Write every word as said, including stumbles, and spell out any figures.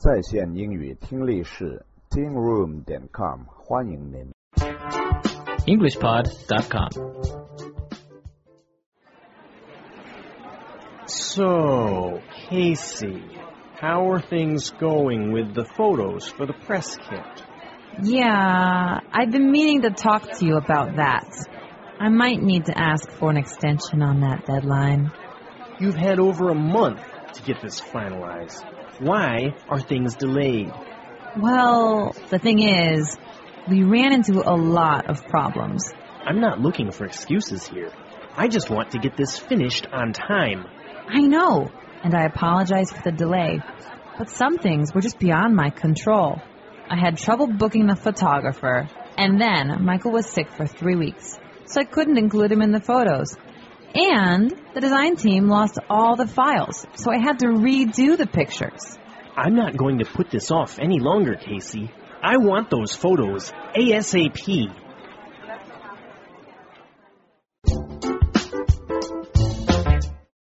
在线英语听力室 teen room 点 com 欢迎您。 english pod dot com So, Casey, how are things going with the photos for the press kit? Yeah, I've been meaning to talk to you about that. I might need to ask for an extension on that deadline. You've had over a month to get this finalized. Why are things delayed? Well, the thing is, we ran into a lot of problems. I'm not looking for excuses here. I just want to get this finished on time. I know, and I apologize for the delay. But some things were just beyond my control. I had trouble booking the photographer, and then Michael was sick for three weeks, so I couldn't include him in the photos. And the design team lost all the files, so I had to redo the pictures. I'm not going to put this off any longer, Casey. I want those photos ASAP.